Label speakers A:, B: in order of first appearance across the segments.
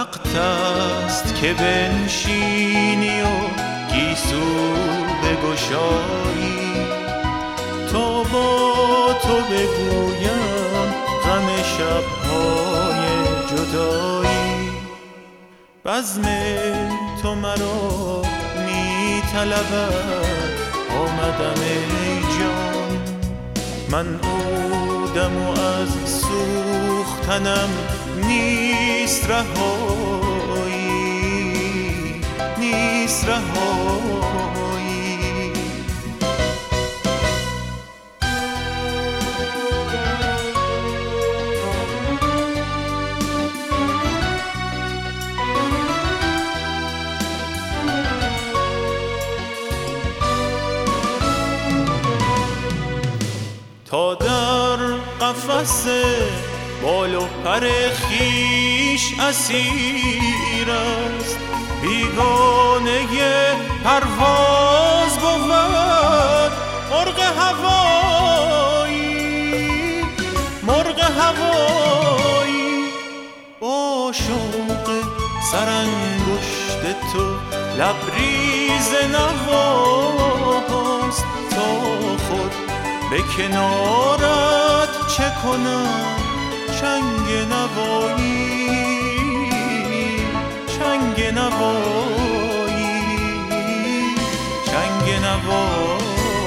A: وقت است که بنشینی و گیسو بگشایی تا با تو بگویم غم شب‌های جدایی. بزم تو مرا می طلبد، آمدم ای جان. من عودم و از سوختنم نیست رهایی، نیست رهایی. تا در قفس بال و پر خویش اسیر است، بیگانه پرواز بود مرغ هوایی، مرغ هوایی. با شوق سرانگشت تو لبریز نواست، تا خود به کنارت چه کنم چنگ نوایی، چنگ نوایی، چنگ نوایی.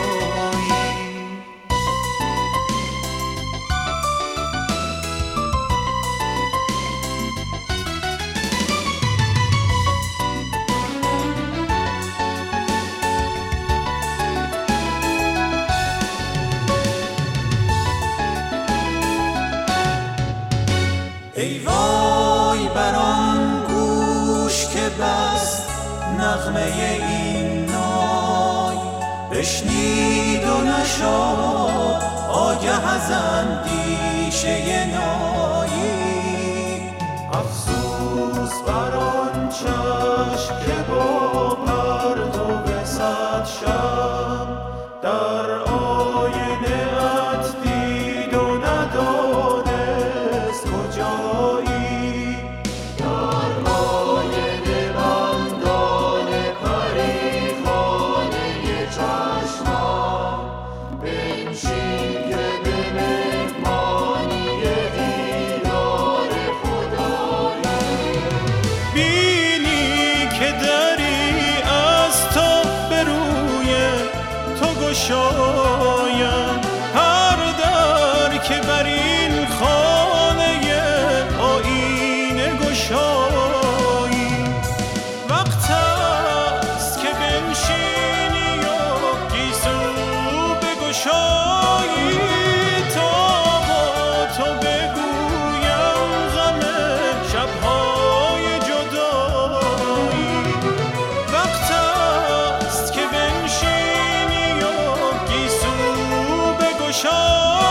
B: ای وای بر آن گوش که بست نغمه این نای، بشنید و نشد آگه از اندیشه نایی. افسوس بر آن چشم که با پرتو صد شب در آینه ات دید و ندانست کجایی. در آینه بندان پریخانه چشمم بنشین که به مهمانی دیدار خدایی.
A: بینی که دری از تو به روی تو گشایم، هر در که بر این خانه آینه گشایی. وقت است که بنشینی و گیسو بگشایی، تا با تو بگویم غم شب‌های جدایی. وقت است که بنشینی و گیسو بگشایی،